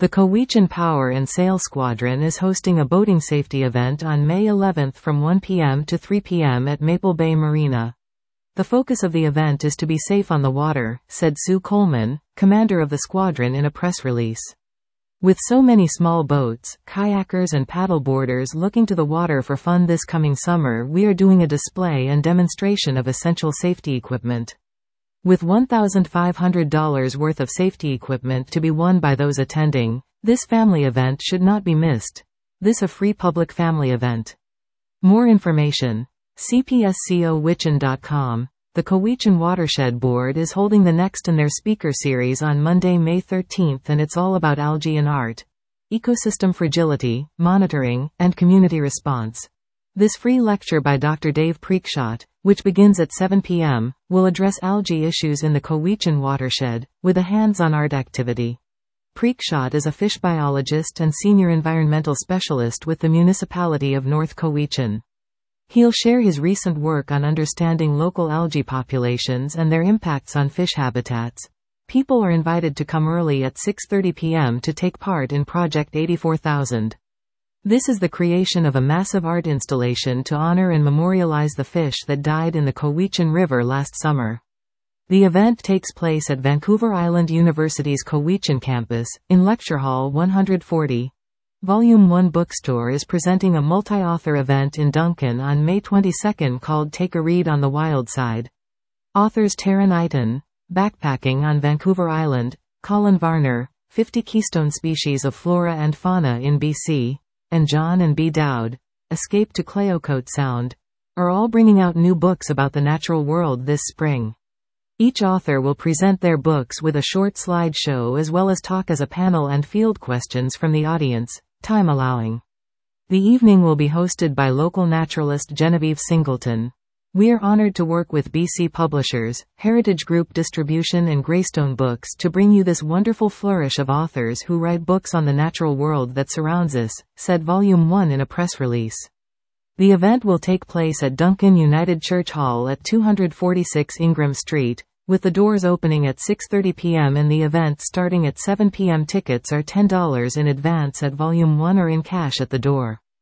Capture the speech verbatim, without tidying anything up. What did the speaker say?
The Cowichan Power and Sail Squadron is hosting a boating safety event on May eleventh from one p m to three p m at Maple Bay Marina. The focus of the event is to be safe on the water, said Sue Coleman, commander of the squadron in a press release. With so many small boats, kayakers and paddleboarders looking to the water for fun this coming summer, we are doing a display and demonstration of essential safety equipment. With one thousand five hundred dollars worth of safety equipment to be won by those attending, this family event should not be missed. This a free public family event. More information. C P S co wichan dot com. The Cowichan Watershed Board is holding the next in their speaker series on Monday, May thirteenth, and it's all about algae and art, ecosystem fragility, monitoring, and community response. This free lecture by Doctor Dave Preekshot, which begins at seven p m, will address algae issues in the Cowichan watershed, with a hands-on art activity. Preekshot is a fish biologist and senior environmental specialist with the municipality of North Cowichan. He'll share his recent work on understanding local algae populations and their impacts on fish habitats. People are invited to come early at six thirty p m to take part in Project eighty-four thousand. This is the creation of a massive art installation to honor and memorialize the fish that died in the Cowichan River last summer. The event takes place at Vancouver Island University's Cowichan campus, in Lecture Hall one forty. Volume one Bookstore is presenting a multi-author event in Duncan on May twenty-second called Take a Read on the Wild Side. Authors Taryn Eiton, Backpacking on Vancouver Island, Colin Varner, fifty Keystone Species of Flora and Fauna in B C, and John and B. Dowd, Escape to Clayoquot Sound, are all bringing out new books about the natural world this spring. Each author will present their books with a short slideshow as well as talk as a panel and field questions from the audience, time allowing. The evening will be hosted by local naturalist Genevieve Singleton. We are honored to work with B C Publishers, Heritage Group Distribution and Greystone Books to bring you this wonderful flourish of authors who write books on the natural world that surrounds us, said Volume one in a press release. The event will take place at Duncan United Church Hall at two forty-six Ingram Street, with the doors opening at six thirty p m and the event starting at seven p m Tickets are ten dollars in advance at Volume one or in cash at the door.